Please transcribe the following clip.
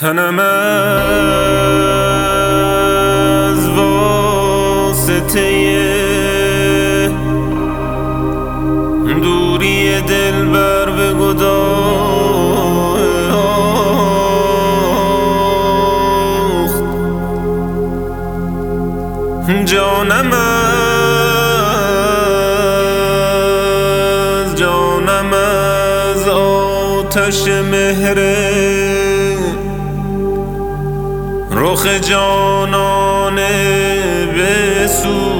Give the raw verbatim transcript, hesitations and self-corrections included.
تنم از واسطه دوری دلبر به گداخت. جانم از جانم از آتش مهره رخ جانانه بسوخت.